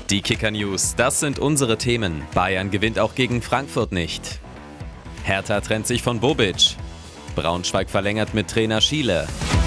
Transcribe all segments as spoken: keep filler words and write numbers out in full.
Die Kicker-News, das sind unsere Themen. Bayern gewinnt auch gegen Frankfurt nicht. Hertha trennt sich von Bobic. Braunschweig verlängert mit Trainer Schiele.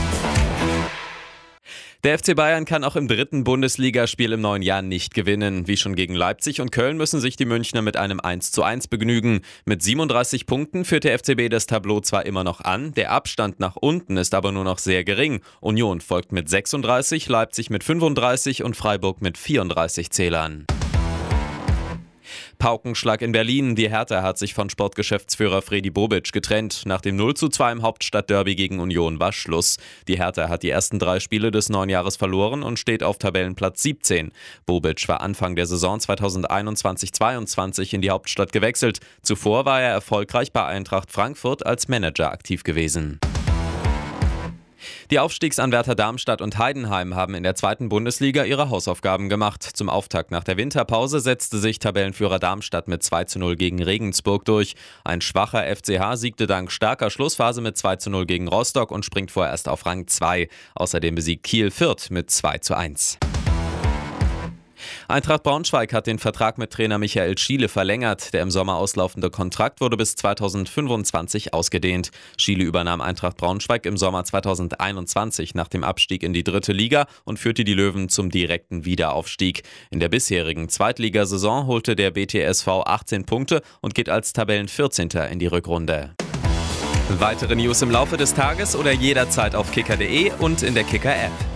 Der F C Bayern kann auch im dritten Bundesligaspiel im neuen Jahr nicht gewinnen. Wie schon gegen Leipzig und Köln müssen sich die Münchner mit einem eins zu eins begnügen. Mit siebenunddreißig Punkten führt der F C B das Tableau zwar immer noch an, der Abstand nach unten ist aber nur noch sehr gering. Union folgt mit sechsunddreißig, Leipzig mit fünfunddreißig und Freiburg mit vierunddreißig Zählern. Paukenschlag in Berlin. Die Hertha hat sich von Sportgeschäftsführer Fredi Bobic getrennt. Nach dem null zu zwei im Hauptstadtderby gegen Union war Schluss. Die Hertha hat die ersten drei Spiele des neuen Jahres verloren und steht auf Tabellenplatz siebzehn. Bobic war Anfang der Saison zweitausendeinundzwanzig zweiundzwanzig in die Hauptstadt gewechselt. Zuvor war er erfolgreich bei Eintracht Frankfurt als Manager aktiv gewesen. Die Aufstiegsanwärter Darmstadt und Heidenheim haben in der zweiten Bundesliga ihre Hausaufgaben gemacht. Zum Auftakt nach der Winterpause setzte sich Tabellenführer Darmstadt mit zwei zu null gegen Regensburg durch. Ein schwacher F C H siegte dank starker Schlussphase mit zwei zu null gegen Rostock und springt vorerst auf Rang zwei. Außerdem besiegt Kiel Fürth mit zwei zu eins. Eintracht Braunschweig hat den Vertrag mit Trainer Michael Schiele verlängert. Der im Sommer auslaufende Kontrakt wurde bis zweitausendfünfundzwanzig ausgedehnt. Schiele übernahm Eintracht Braunschweig im Sommer zweitausendeinundzwanzig nach dem Abstieg in die dritte Liga und führte die Löwen zum direkten Wiederaufstieg. In der bisherigen Zweitligasaison holte der B T S V achtzehn Punkte und geht als Tabellenvierzehnter in die Rückrunde. Weitere News im Laufe des Tages oder jederzeit auf kicker punkt de und in der Kicker-App.